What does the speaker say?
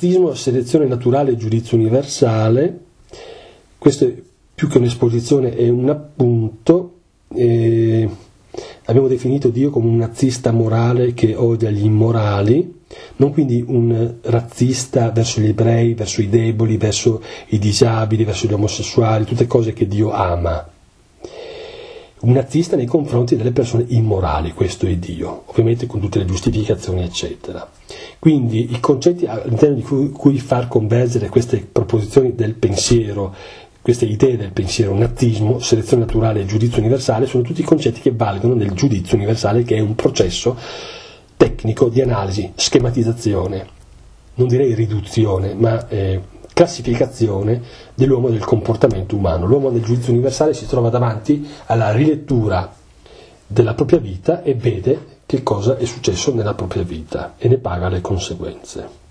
nazismo, selezione naturale e giudizio universale. Questo è più che un'esposizione, è un appunto. Abbiamo definito Dio come un nazista morale che odia gli immorali, non quindi un razzista verso gli ebrei, verso i deboli, verso i disabili, verso gli omosessuali, tutte cose che Dio ama. Un nazista nei confronti delle persone immorali, questo è Dio, ovviamente con tutte le giustificazioni eccetera. Quindi i concetti all'interno di cui far convergere queste proposizioni del pensiero, queste idee del pensiero, nazismo, selezione naturale e giudizio universale, sono tutti concetti che valgono nel giudizio universale, che è un processo tecnico di analisi, schematizzazione, non direi riduzione, ma classificazione dell'uomo e del comportamento umano. L'uomo nel giudizio universale si trova davanti alla rilettura della propria vita e vede che cosa è successo nella propria vita e ne paga le conseguenze.